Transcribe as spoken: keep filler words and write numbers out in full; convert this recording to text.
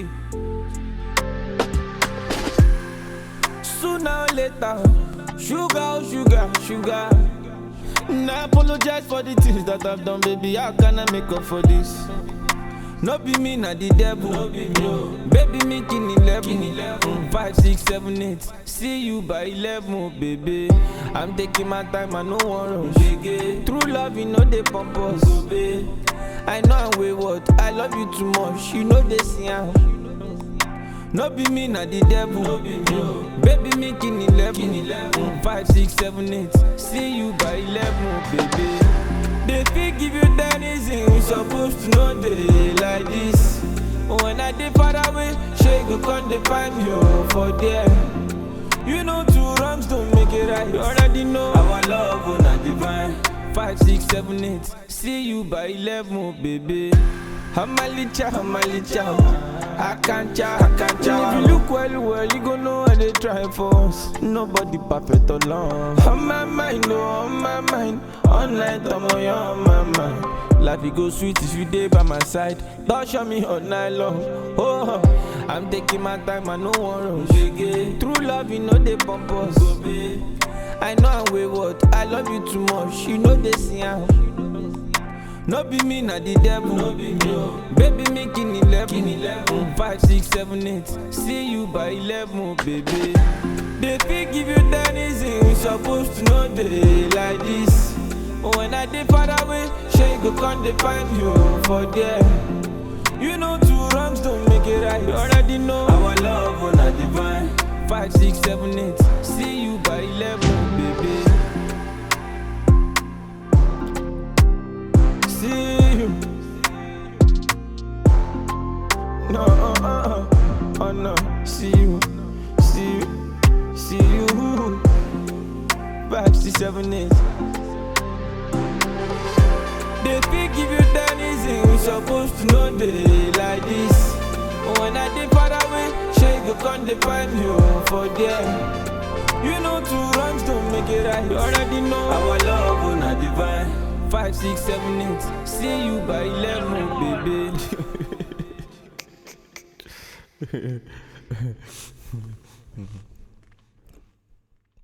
Sooner or later, sugar, oh sugar, sugar. I apologize for the things that I've done, baby. How can I make up for this? No be me, not the devil. No be me. Baby, me king eleven. Mm, five, six, seven, eight. See you by eleven, oh, baby. I'm taking my time, I no one rush. True love, you know they pump us. I know I'm wayward, I love you too much. You know they see how. No be me, not the devil. No be me. Baby, me king eleven. Mm, five, six, seven, eight. See you by eleven, oh, baby. They fit give you ten reasons, we supposed to know they like this. When I dey far away, she go come dey find me oh, for there. You know two wrongs don't make it right. You already know our love oh, not divine. Five, six, seven, eight. See you by eleven, oh, baby. Hamalicha, hamalicha. I can't chow, I can't chow. If you look well, well, you gon' know how they try for us. Nobody perfect alone. On my mind, oh, on my mind. Online, tomo, you on my mind. Life it go sweet if you dey by my side. Don't show me all night long. Oh, I'm taking my time, I no one rush. True love, you know they pump us. I know I'm wayward, I love you too much. You know they see how. No be me, not the devil. No be me. Baby, me king eleven. Mm, five, six, seven, eight. See you by eleven, oh, baby. They fit give you ten reasons, we supposed to know they like this. When I dey far away, she go come dey find you for there. You know two wrongs don't make it right. You already know our love oh, not divine. Five, six, seven, eight. See you by eleven, baby. See you. No, uh, uh, uh, oh no. See you, see you, see you. Five, six, seven, eight. They fit give you ten reasons, we supposed to know they like this. When I dey far away, she go come dey find me oh, for there. You know two wrongs don't make it right. You already know our love oh, not divine. Five, six, seven, eight. See you by eleven, baby.